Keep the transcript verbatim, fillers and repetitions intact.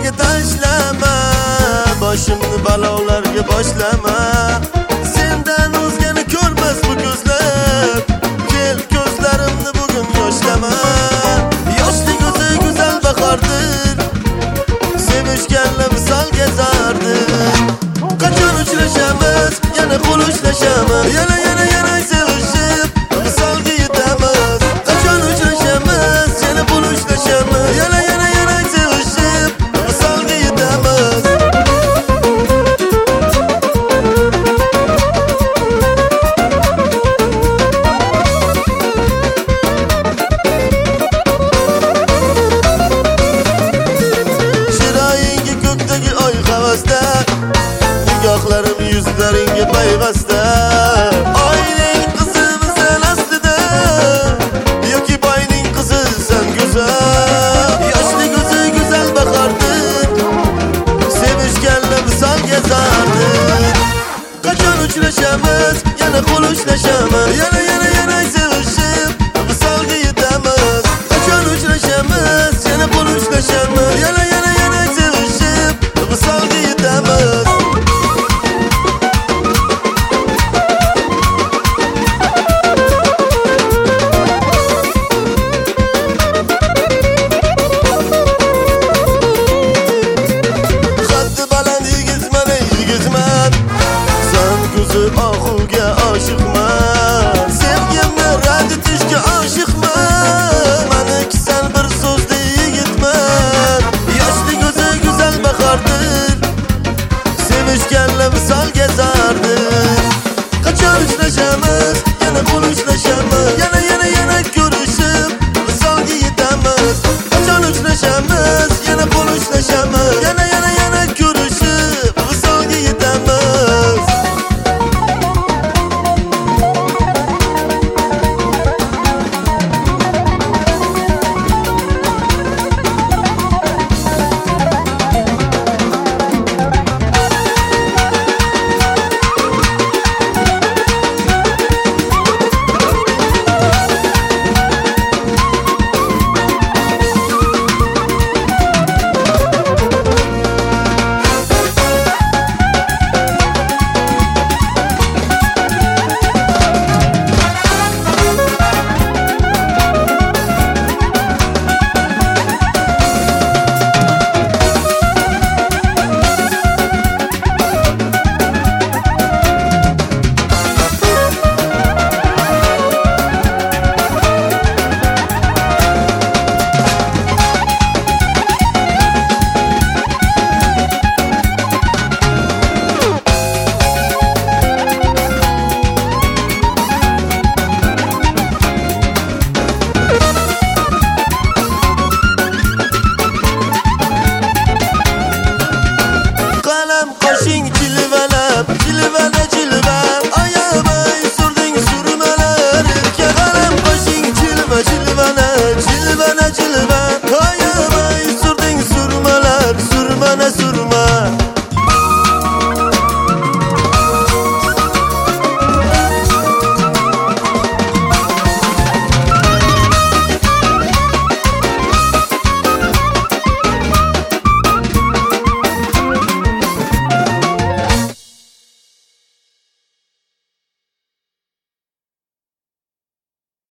yo'llarga tashlama, boshimni balolarga boshlama. Sendan o'zgani ko'rmas bu ko'zlar, kel ko'zlarimni bugun yoshlama. Yoshlik o'zi go'zal bahordir, sevishganlar misol kezardir. Qachon uchrashamiz, yana qo'l ushlashamiz, yana yana yana sevishib misolga yetamiz. Qachon uchrashamiz, yana qo'l ushlashamiz, yana yana yana sevishib misolga yetamiz. Chiroyingga ko'kdagi oy havasda, nigohlarim yuzlaringga payvasta. Oyning qizimisan aslida, yoki boyning qizisan go'zal. Yoshlik o'zi go'zal bahordir, sevishganlar misol kezardir. Qachon uchrashamiz, yana qo'l ushlashamiz, yana